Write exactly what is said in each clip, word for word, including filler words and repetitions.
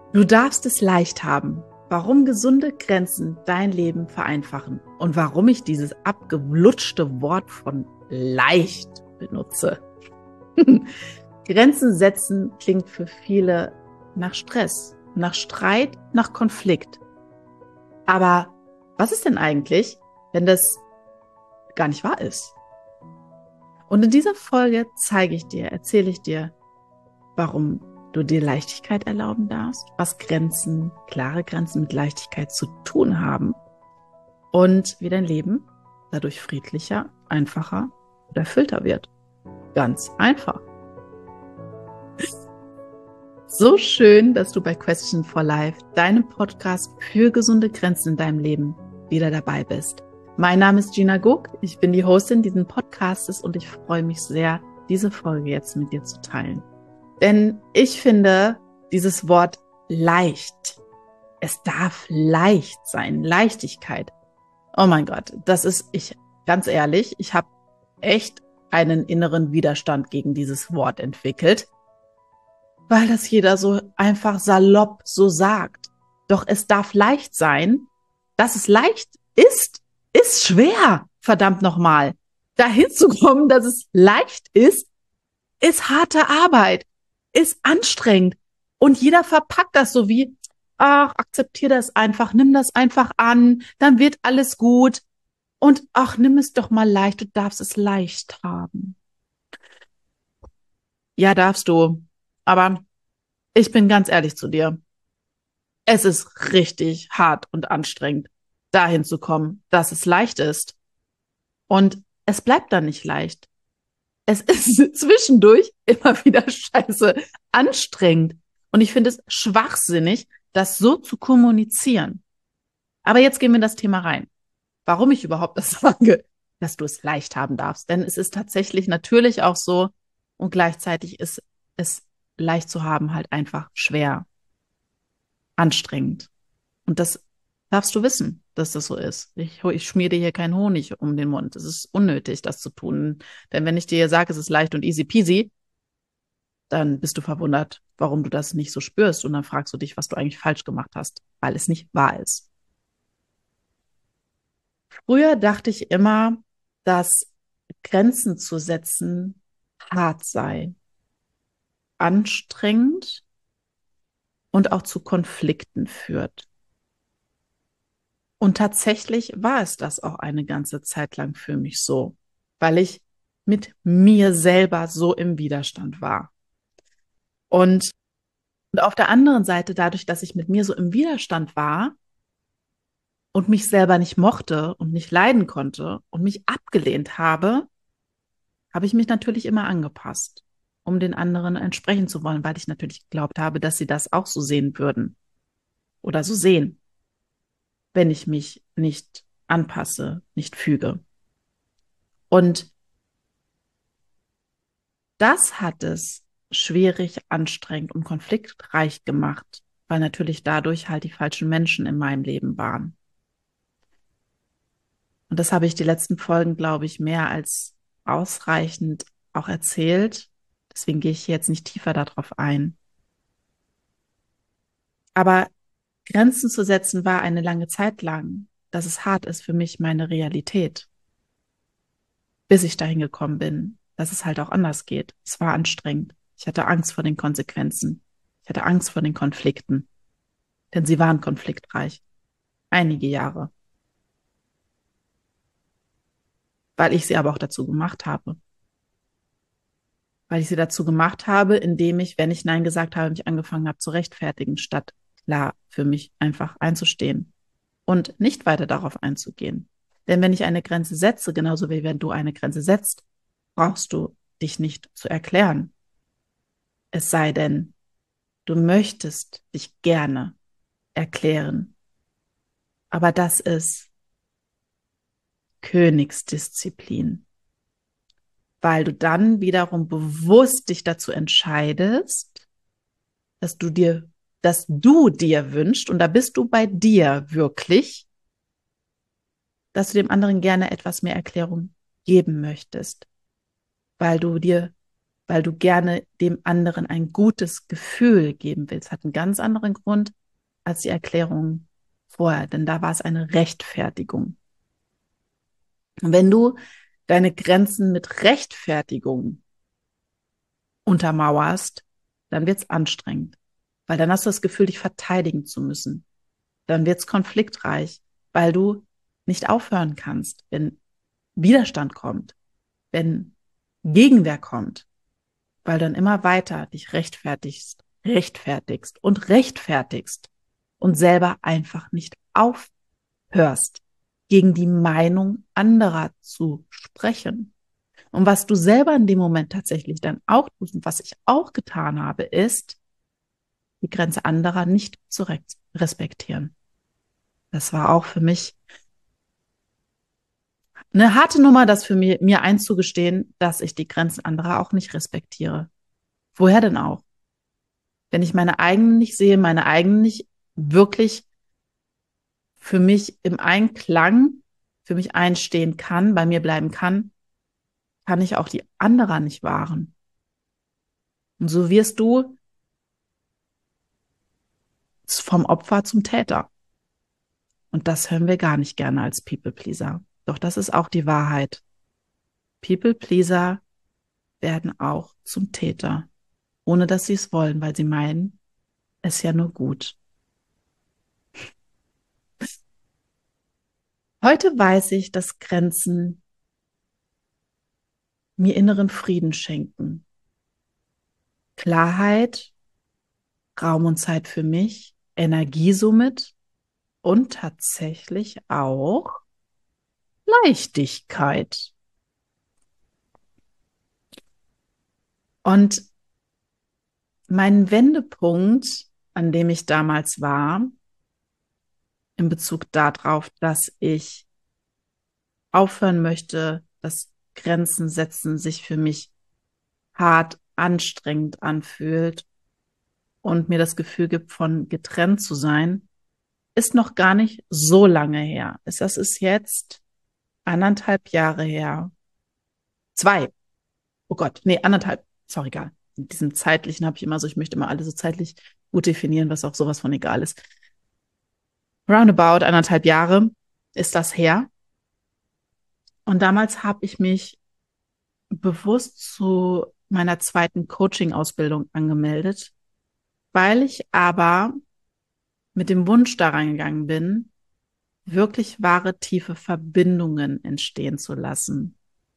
Du darfst es leicht haben. Warum gesunde Grenzen dein Leben vereinfachen und warum ich dieses abgelutschte Wort von leicht benutze. Grenzen setzen klingt für viele nach Stress, nach Streit, nach Konflikt. Aber was ist denn eigentlich, wenn das gar nicht wahr ist? Und in dieser Folge zeige ich dir, erzähle ich dir, warum du dir Leichtigkeit erlauben darfst, was Grenzen, klare Grenzen mit Leichtigkeit zu tun haben und wie dein Leben dadurch friedlicher, einfacher und erfüllter wird. Ganz einfach. So schön, dass du bei Question for Life, deinem Podcast für gesunde Grenzen in deinem Leben, wieder dabei bist. Mein Name ist Gina Guck, ich bin die Hostin dieses Podcasts und ich freue mich sehr, diese Folge jetzt mit dir zu teilen. Denn ich finde dieses Wort leicht, es darf leicht sein, Leichtigkeit. Oh mein Gott, das ist, ich ganz ehrlich, ich habe echt einen inneren Widerstand gegen dieses Wort entwickelt, weil das jeder so einfach salopp so sagt. Doch es darf leicht sein, dass es leicht ist, ist schwer, verdammt nochmal. Dahin zu kommen, dass es leicht ist, ist harte Arbeit. Ist anstrengend. Und jeder verpackt das so wie, ach, akzeptier das einfach, nimm das einfach an, dann wird alles gut. Und ach, nimm es doch mal leicht, du darfst es leicht haben. Ja, darfst du. Aber ich bin ganz ehrlich zu dir. Es ist richtig hart und anstrengend, dahin zu kommen, dass es leicht ist. Und es bleibt dann nicht leicht. Es ist zwischendurch immer wieder scheiße anstrengend. Und ich finde es schwachsinnig, das so zu kommunizieren. Aber jetzt gehen wir in das Thema rein. Warum ich überhaupt das sage, dass du es leicht haben darfst. Denn es ist tatsächlich natürlich auch so und gleichzeitig ist es leicht zu haben halt einfach schwer, anstrengend. Und das darfst du wissen, dass das so ist. Ich, ich schmier dir hier keinen Honig um den Mund. Es ist unnötig, das zu tun. Denn wenn ich dir sage, es ist leicht und easy peasy, dann bist du verwundert, warum du das nicht so spürst. Und dann fragst du dich, was du eigentlich falsch gemacht hast, weil es nicht wahr ist. Früher dachte ich immer, dass Grenzen zu setzen hart sei, anstrengend und auch zu Konflikten führt. Und tatsächlich war es das auch eine ganze Zeit lang für mich so, weil ich mit mir selber so im Widerstand war. Und, und auf der anderen Seite, dadurch, dass ich mit mir so im Widerstand war und mich selber nicht mochte und nicht leiden konnte und mich abgelehnt habe, habe ich mich natürlich immer angepasst, um den anderen entsprechen zu wollen, weil ich natürlich geglaubt habe, dass sie das auch so sehen würden oder so sehen, wenn ich mich nicht anpasse, nicht füge. Und das hat es schwierig, anstrengend und konfliktreich gemacht, weil natürlich dadurch halt die falschen Menschen in meinem Leben waren. Und das habe ich die letzten Folgen, glaube ich, mehr als ausreichend auch erzählt. Deswegen gehe ich jetzt nicht tiefer darauf ein. Aber Grenzen zu setzen war eine lange Zeit lang, dass es hart ist für mich, meine Realität. Bis ich dahin gekommen bin, dass es halt auch anders geht. Es war anstrengend. Ich hatte Angst vor den Konsequenzen. Ich hatte Angst vor den Konflikten. Denn sie waren konfliktreich. Einige Jahre. Weil ich sie aber auch dazu gemacht habe. Weil ich sie dazu gemacht habe, indem ich, wenn ich Nein gesagt habe, mich angefangen habe zu rechtfertigen, statt klar für mich einfach einzustehen und nicht weiter darauf einzugehen. Denn wenn ich eine Grenze setze, genauso wie wenn du eine Grenze setzt, brauchst du dich nicht zu erklären. Es sei denn, du möchtest dich gerne erklären. Aber das ist Königsdisziplin, weil du dann wiederum bewusst dich dazu entscheidest, dass du dir, dass du dir wünschst, und da bist du bei dir wirklich, dass du dem anderen gerne etwas mehr Erklärung geben möchtest, weil du dir, weil du gerne dem anderen ein gutes Gefühl geben willst. Hat einen ganz anderen Grund als die Erklärung vorher, denn da war es eine Rechtfertigung. Und wenn du deine Grenzen mit Rechtfertigung untermauerst, dann wird es anstrengend, weil dann hast du das Gefühl, dich verteidigen zu müssen. Dann wird es konfliktreich, weil du nicht aufhören kannst, wenn Widerstand kommt, wenn Gegenwehr kommt, weil du dann immer weiter dich rechtfertigst, rechtfertigst und rechtfertigst und selber einfach nicht aufhörst, gegen die Meinung anderer zu sprechen. Und was du selber in dem Moment tatsächlich dann auch tust und was ich auch getan habe, ist, die Grenze anderer nicht zu respektieren. Das war auch für mich eine harte Nummer, das für mir, mir einzugestehen, dass ich die Grenzen anderer auch nicht respektiere. Woher denn auch? Wenn ich meine eigenen nicht sehe, meine eigenen nicht wirklich für mich im Einklang, für mich einstehen kann, bei mir bleiben kann, kann ich auch die anderer nicht wahren. Und so wirst du vom Opfer zum Täter. Und das hören wir gar nicht gerne als People-Pleaser. Doch das ist auch die Wahrheit. People-Pleaser werden auch zum Täter, ohne dass sie es wollen, weil sie meinen, es ist ja nur gut. Heute weiß ich, dass Grenzen mir inneren Frieden schenken. Klarheit, Raum und Zeit für mich, Energie somit und tatsächlich auch Leichtigkeit. Und mein Wendepunkt, an dem ich damals war, in Bezug darauf, dass ich aufhören möchte, dass Grenzen setzen sich für mich hart, anstrengend anfühlt und mir das Gefühl gibt, von getrennt zu sein, ist noch gar nicht so lange her. Das ist jetzt anderthalb Jahre her. Zwei. Oh Gott, nee, anderthalb. Sorry, egal. In diesem zeitlichen habe ich immer so, ich möchte immer alles so zeitlich gut definieren, was auch sowas von egal ist. Roundabout anderthalb Jahre ist das her. Und damals habe ich mich bewusst zu meiner zweiten Coaching-Ausbildung angemeldet, weil ich aber mit dem Wunsch daran gegangen bin, wirklich wahre, tiefe Verbindungen entstehen zu lassen.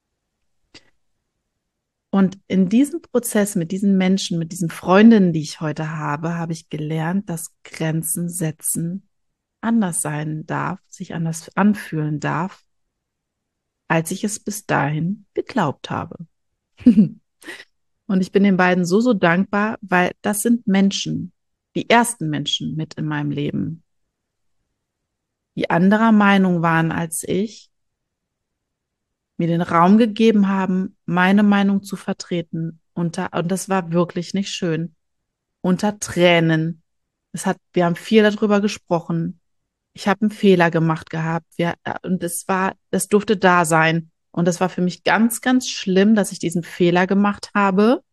Und in diesem Prozess mit diesen Menschen, mit diesen Freundinnen, die ich heute habe, habe ich gelernt, dass Grenzen setzen anders sein darf, sich anders anfühlen darf, als ich es bis dahin geglaubt habe. Und ich bin den beiden so, so dankbar, weil das sind Menschen, die ersten Menschen mit in meinem Leben, die anderer Meinung waren als ich, mir den Raum gegeben haben, meine Meinung zu vertreten. Unter, und das war wirklich nicht schön. Unter Tränen. Es hat, wir haben viel darüber gesprochen. Ich habe einen Fehler gemacht gehabt. Wir, und es war, das durfte da sein. Und das war für mich ganz, ganz schlimm, dass ich diesen Fehler gemacht habe.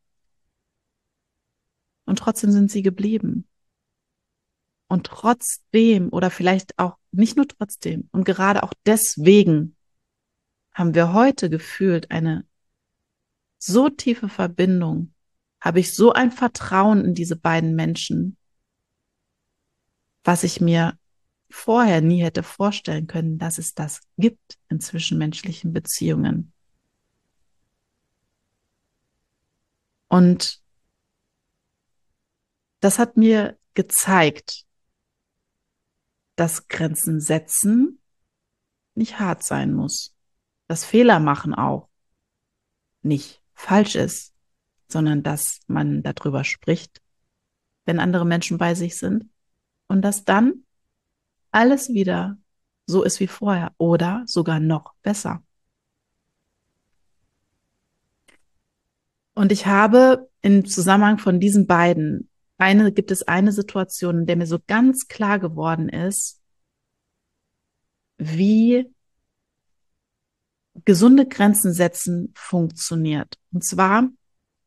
Und trotzdem sind sie geblieben. Und trotzdem, oder vielleicht auch nicht nur trotzdem, und gerade auch deswegen haben wir heute gefühlt eine so tiefe Verbindung, habe ich so ein Vertrauen in diese beiden Menschen, was ich mir vorher nie hätte vorstellen können, dass es das gibt in zwischenmenschlichen Beziehungen. Und das hat mir gezeigt, dass Grenzen setzen nicht hart sein muss, dass Fehler machen auch nicht falsch ist, sondern dass man darüber spricht, wenn andere Menschen bei sich sind und dass dann alles wieder so ist wie vorher oder sogar noch besser. Und ich habe im Zusammenhang von diesen beiden eine, gibt es eine Situation, in der mir so ganz klar geworden ist, wie gesunde Grenzen setzen funktioniert. Und zwar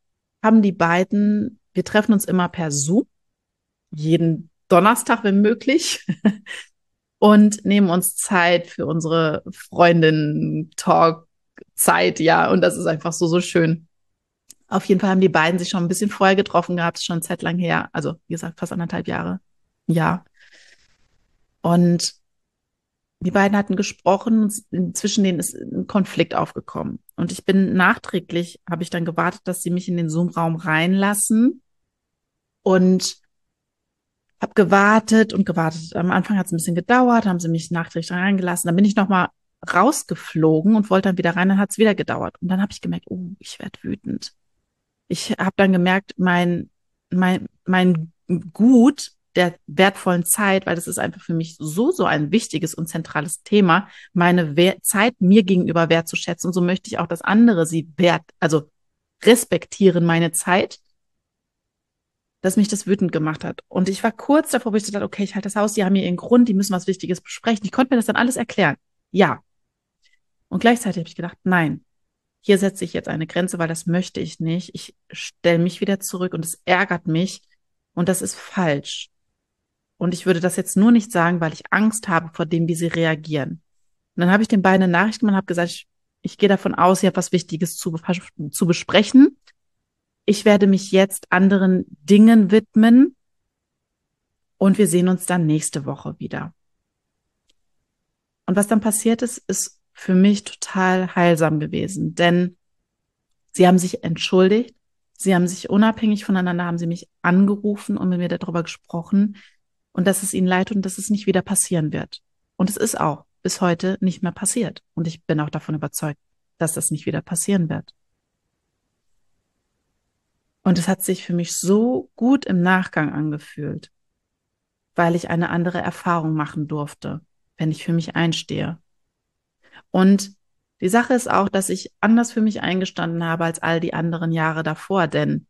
haben die beiden, wir treffen uns immer per Zoom, jeden Donnerstag, wenn möglich, und nehmen uns Zeit für unsere Freundinnen-Talk-Zeit, ja, und das ist einfach so, so schön. Auf jeden Fall haben die beiden sich schon ein bisschen vorher getroffen gehabt, schon eine Zeit lang her, also wie gesagt, fast anderthalb Jahre, ja. Und die beiden hatten gesprochen, zwischen denen ist ein Konflikt aufgekommen. Und ich bin nachträglich, habe ich dann gewartet, dass sie mich in den Zoom-Raum reinlassen und habe gewartet und gewartet. Am Anfang hat es ein bisschen gedauert, haben sie mich nachträglich reingelassen. Dann bin ich nochmal rausgeflogen und wollte dann wieder rein, dann hat es wieder gedauert. Und dann habe ich gemerkt, oh, ich werde wütend. Ich habe dann gemerkt, mein, mein, mein Gut der wertvollen Zeit, weil das ist einfach für mich so, so ein wichtiges und zentrales Thema, meine Wer- Zeit mir gegenüber wertzuschätzen. Und so möchte ich auch, dass andere sie wert, also respektieren meine Zeit, dass mich das wütend gemacht hat. Und ich war kurz davor, wo ich dachte, okay, ich halte das aus, die haben hier ihren Grund, die müssen was Wichtiges besprechen. Ich konnte mir das dann alles erklären. Ja. Und gleichzeitig habe ich gedacht, nein, hier setze ich jetzt eine Grenze, weil das möchte ich nicht. Ich stelle mich wieder zurück und es ärgert mich und das ist falsch. Und ich würde das jetzt nur nicht sagen, weil ich Angst habe vor dem, wie sie reagieren. Und dann habe ich den beiden eine Nachricht gemacht und habe gesagt, ich, ich gehe davon aus, ihr habt was Wichtiges zu, zu besprechen. Ich werde mich jetzt anderen Dingen widmen und wir sehen uns dann nächste Woche wieder. Und was dann passiert ist, ist für mich total heilsam gewesen, denn sie haben sich entschuldigt, sie haben sich unabhängig voneinander, haben sie mich angerufen und mit mir darüber gesprochen und dass es ihnen leid tut und dass es nicht wieder passieren wird. Und es ist auch bis heute nicht mehr passiert. Und ich bin auch davon überzeugt, dass das nicht wieder passieren wird. Und es hat sich für mich so gut im Nachgang angefühlt, weil ich eine andere Erfahrung machen durfte, wenn ich für mich einstehe. Und die Sache ist auch, dass ich anders für mich eingestanden habe als all die anderen Jahre davor, denn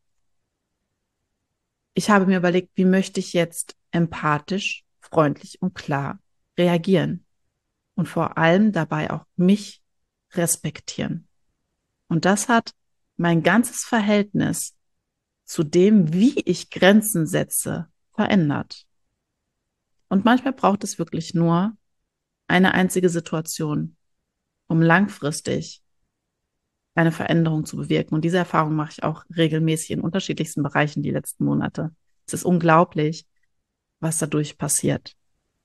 ich habe mir überlegt, wie möchte ich jetzt empathisch, freundlich und klar reagieren und vor allem dabei auch mich respektieren. Und das hat mein ganzes Verhältnis zu dem, wie ich Grenzen setze, verändert. Und manchmal braucht es wirklich nur eine einzige Situation, um langfristig eine Veränderung zu bewirken. Und diese Erfahrung mache ich auch regelmäßig in unterschiedlichsten Bereichen die letzten Monate. Es ist unglaublich, was dadurch passiert.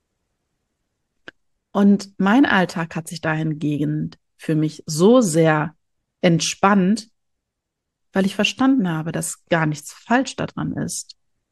Und mein Alltag hat sich dahingehend für mich so sehr entspannt, weil ich verstanden habe, dass gar nichts falsch daran ist,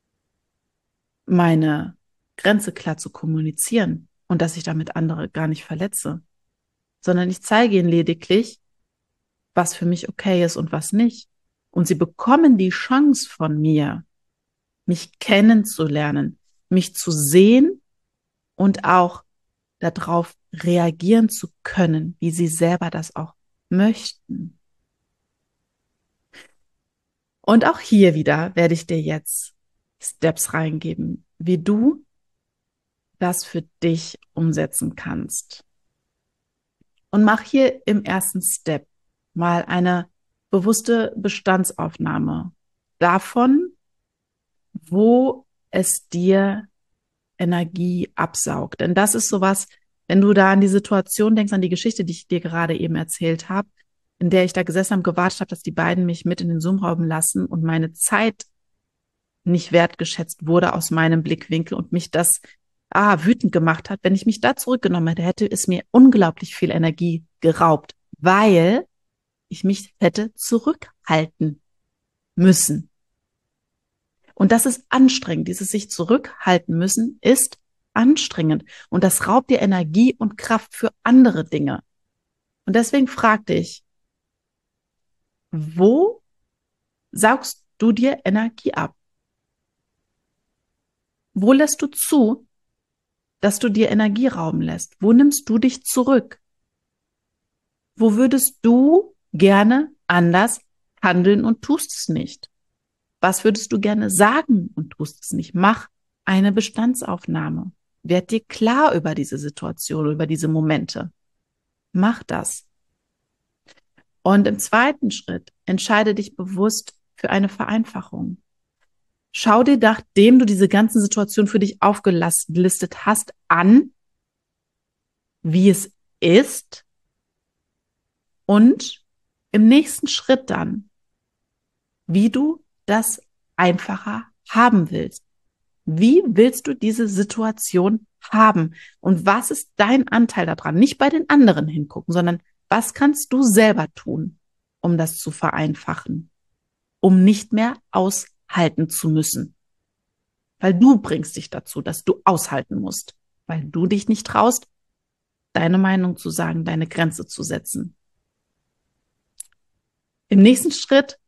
meine Grenze klar zu kommunizieren und dass ich damit andere gar nicht verletze, sondern ich zeige ihnen lediglich, was für mich okay ist und was nicht. Und sie bekommen die Chance von mir, mich kennenzulernen, mich zu sehen und auch darauf reagieren zu können, wie sie selber das auch möchten. Und auch hier wieder werde ich dir jetzt Steps reingeben, wie du das für dich umsetzen kannst. Und mach hier im ersten Step mal eine bewusste Bestandsaufnahme davon, wo es dir Energie absaugt. Denn das ist sowas, wenn du da an die Situation denkst, an die Geschichte, die ich dir gerade eben erzählt habe, in der ich da gesessen habe, gewartet habe, dass die beiden mich mit in den Zoom-Raum lassen und meine Zeit nicht wertgeschätzt wurde aus meinem Blickwinkel und mich das ah, wütend gemacht hat. Wenn ich mich da zurückgenommen hätte, hätte es mir unglaublich viel Energie geraubt, weil ich mich hätte zurückhalten müssen. Und das ist anstrengend. Dieses sich zurückhalten müssen ist anstrengend. Und das raubt dir Energie und Kraft für andere Dinge. Und deswegen frag dich, wo saugst du dir Energie ab? Wo lässt du zu, dass du dir Energie rauben lässt? Wo nimmst du dich zurück? Wo würdest du gerne anders handeln und tust es nicht? Was würdest du gerne sagen und tust es nicht? Mach eine Bestandsaufnahme. Werd dir klar über diese Situation, über diese Momente. Mach das. Und im zweiten Schritt entscheide dich bewusst, für eine Vereinfachung. Schau dir, nachdem du diese ganzen Situationen für dich aufgelistet hast, an, wie es ist und im nächsten Schritt dann, wie du das einfacher haben willst. Wie willst du diese Situation haben? Und was ist dein Anteil daran? Nicht bei den anderen hingucken, sondern was kannst du selber tun, um das zu vereinfachen, um nicht mehr aushalten zu müssen? Weil du bringst dich dazu, dass du aushalten musst, weil du dich nicht traust, deine Meinung zu sagen, deine Grenze zu setzen. Im nächsten Schritt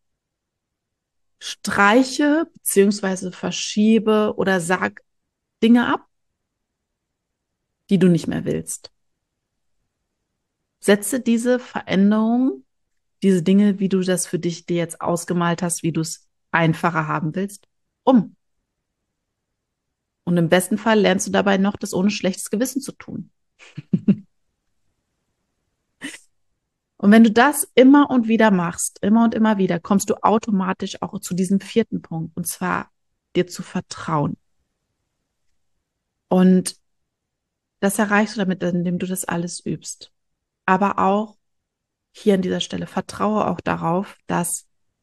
streiche beziehungsweise verschiebe oder sag Dinge ab, die du nicht mehr willst. Setze diese Veränderung, diese Dinge, wie du das für dich dir jetzt ausgemalt hast, wie du es einfacher haben willst, um. Und im besten Fall lernst du dabei noch, das ohne schlechtes Gewissen zu tun. Und wenn du das immer und wieder machst, immer und immer wieder, kommst du automatisch auch zu diesem vierten Punkt, und zwar dir zu vertrauen. Und das erreichst du damit, indem du das alles übst. Aber auch hier an dieser Stelle vertraue auch darauf, dass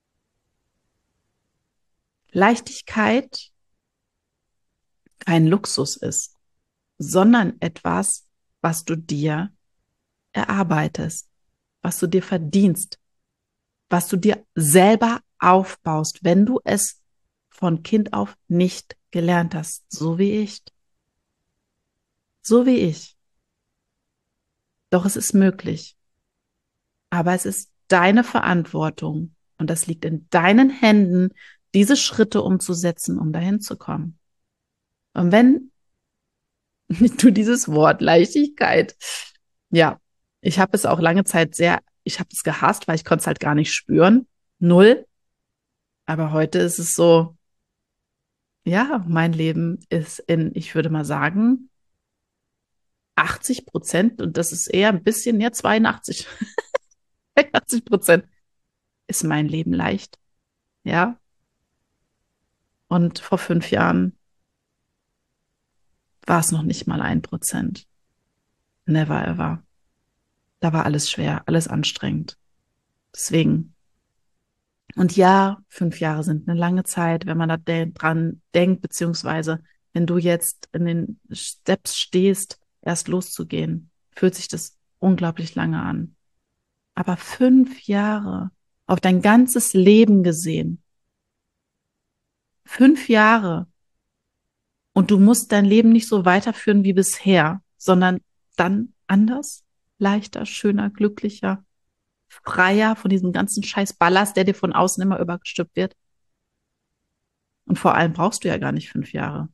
Leichtigkeit kein Luxus ist, sondern etwas, was du dir erarbeitest, was du dir verdienst, was du dir selber aufbaust, wenn du es von Kind auf nicht gelernt hast, so wie ich. So wie ich. Doch es ist möglich. Aber es ist deine Verantwortung und das liegt in deinen Händen, diese Schritte umzusetzen, um dahin zu kommen. Und wenn du dieses Wort Leichtigkeit, ja, ich habe es auch lange Zeit sehr, ich habe es gehasst, weil ich konnte es halt gar nicht spüren. Null. Aber heute ist es so, ja, mein Leben ist in, ich würde mal sagen, achtzig Prozent, und das ist eher ein bisschen, ja, zweiundachtzig, achtzig Prozent ist mein Leben leicht. Ja. Und vor fünf Jahren war es noch nicht mal ein Prozent. Never ever. Da war alles schwer, alles anstrengend. Deswegen. Und ja, fünf Jahre sind eine lange Zeit, wenn man da de- dran denkt, beziehungsweise wenn du jetzt in den Steps stehst, erst loszugehen, fühlt sich das unglaublich lange an. Aber fünf Jahre auf dein ganzes Leben gesehen, fünf Jahre, und du musst dein Leben nicht so weiterführen wie bisher, sondern dann anders, leichter, schöner, glücklicher, freier von diesem ganzen scheiß Ballast, der dir von außen immer übergestülpt wird. Und vor allem brauchst du ja gar nicht fünf Jahre.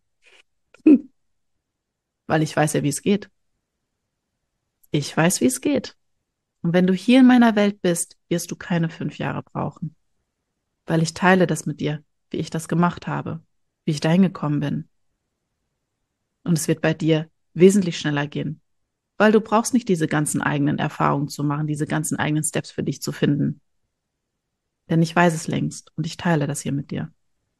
Weil ich weiß ja, wie es geht. Ich weiß, wie es geht. Und wenn du hier in meiner Welt bist, wirst du keine fünf Jahre brauchen. Weil ich teile das mit dir, wie ich das gemacht habe, wie ich dahin gekommen bin. Und es wird bei dir wesentlich schneller gehen. Weil du brauchst nicht diese ganzen eigenen Erfahrungen zu machen, diese ganzen eigenen Steps für dich zu finden. Denn ich weiß es längst und ich teile das hier mit dir.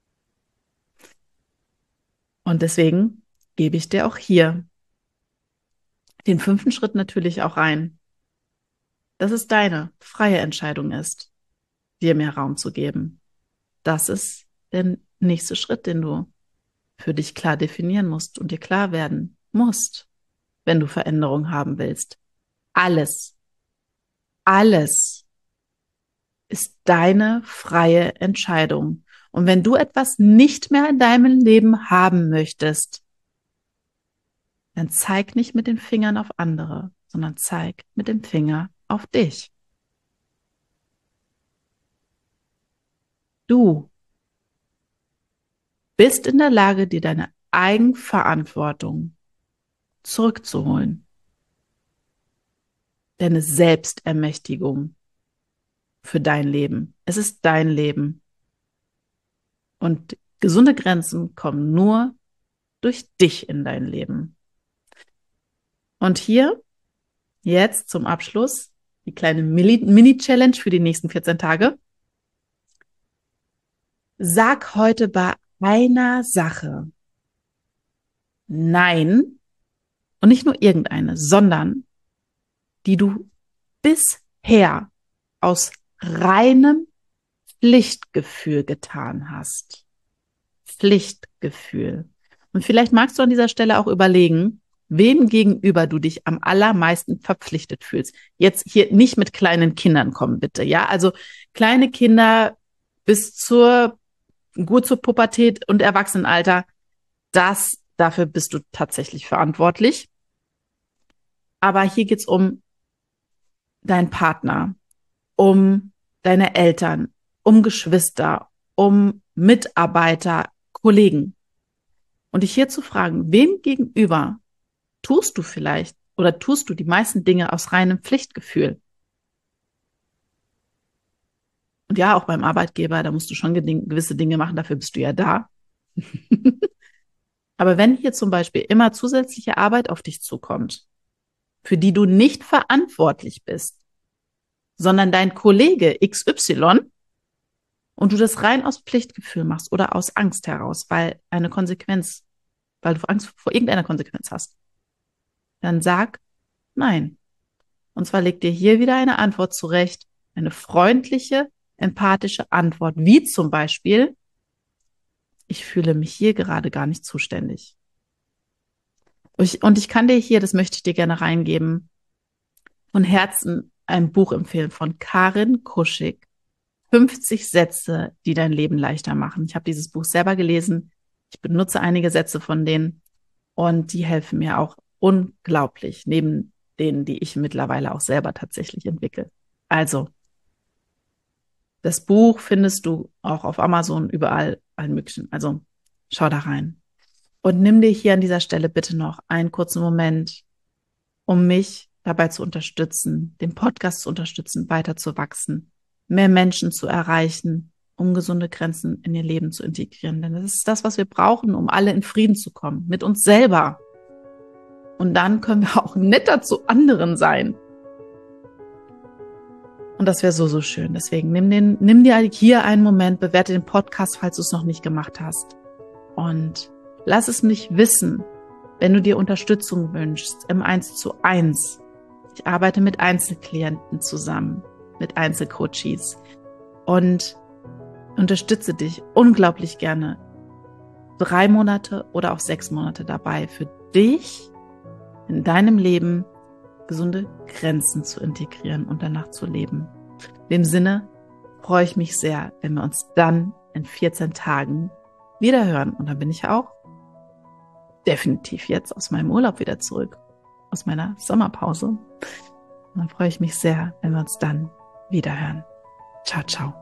Und deswegen gebe ich dir auch hier den fünften Schritt natürlich auch ein, dass es deine freie Entscheidung ist, dir mehr Raum zu geben. Das ist der nächste Schritt, den du für dich klar definieren musst und dir klar werden musst, wenn du Veränderung haben willst. Alles, alles ist deine freie Entscheidung. Und wenn du etwas nicht mehr in deinem Leben haben möchtest, dann zeig nicht mit den Fingern auf andere, sondern zeig mit dem Finger auf dich. Du bist in der Lage, dir deine Eigenverantwortung zurückzuholen. Deine Selbstermächtigung für dein Leben. Es ist dein Leben. Und gesunde Grenzen kommen nur durch dich in dein Leben. Und hier jetzt zum Abschluss die kleine Mini-Challenge für die nächsten vierzehn Tage. Sag heute bei einer Sache Nein und nicht nur irgendeine, sondern die du bisher aus reinem Pflichtgefühl getan hast. Pflichtgefühl. Und vielleicht magst du an dieser Stelle auch überlegen, wem gegenüber du dich am allermeisten verpflichtet fühlst. Jetzt hier nicht mit kleinen Kindern kommen, bitte. Ja, also kleine Kinder bis zur, gut zur Pubertät und Erwachsenenalter, das, dafür bist du tatsächlich verantwortlich. Aber hier geht's um deinen Partner, um deine Eltern, um Geschwister, um Mitarbeiter, Kollegen. Und dich hier zu fragen, wem gegenüber tust du vielleicht oder tust du die meisten Dinge aus reinem Pflichtgefühl? Und ja, auch beim Arbeitgeber, da musst du schon gewisse Dinge machen, dafür bist du ja da. Aber wenn hier zum Beispiel immer zusätzliche Arbeit auf dich zukommt, für die du nicht verantwortlich bist, sondern dein Kollege X Y und du das rein aus Pflichtgefühl machst oder aus Angst heraus, weil eine Konsequenz, weil du Angst vor irgendeiner Konsequenz hast, dann sag nein. Und zwar leg dir hier wieder eine Antwort zurecht, eine freundliche, empathische Antwort, wie zum Beispiel, ich fühle mich hier gerade gar nicht zuständig. Und ich kann dir hier, das möchte ich dir gerne reingeben, von Herzen ein Buch empfehlen von Karin Kuschig, fünfzig Sätze, die dein Leben leichter machen. Ich habe dieses Buch selber gelesen. Ich benutze einige Sätze von denen und die helfen mir auch unglaublich, neben denen, die ich mittlerweile auch selber tatsächlich entwickle. Also, das Buch findest du auch auf Amazon, überall, allen möglichen. Also, schau da rein. Und nimm dir hier an dieser Stelle bitte noch einen kurzen Moment, um mich dabei zu unterstützen, den Podcast zu unterstützen, weiter zu wachsen, mehr Menschen zu erreichen, um gesunde Grenzen in ihr Leben zu integrieren. Denn das ist das, was wir brauchen, um alle in Frieden zu kommen, mit uns selber. Und dann können wir auch netter zu anderen sein. Und das wäre so, so schön. Deswegen nimm, den, nimm dir hier einen Moment, bewerte den Podcast, falls du es noch nicht gemacht hast. Und lass es mich wissen, wenn du dir Unterstützung wünschst im eins zu eins. Ich arbeite mit Einzelklienten zusammen, mit Einzelcoaches und unterstütze dich unglaublich gerne drei Monate oder auch sechs Monate dabei, für dich in deinem Leben gesunde Grenzen zu integrieren und danach zu leben. In dem Sinne freue ich mich sehr, wenn wir uns dann in vierzehn Tagen wieder hören. Und dann bin ich auch definitiv jetzt aus meinem Urlaub wieder zurück, aus meiner Sommerpause. Und dann freue ich mich sehr, wenn wir uns dann wieder hören. Ciao, ciao.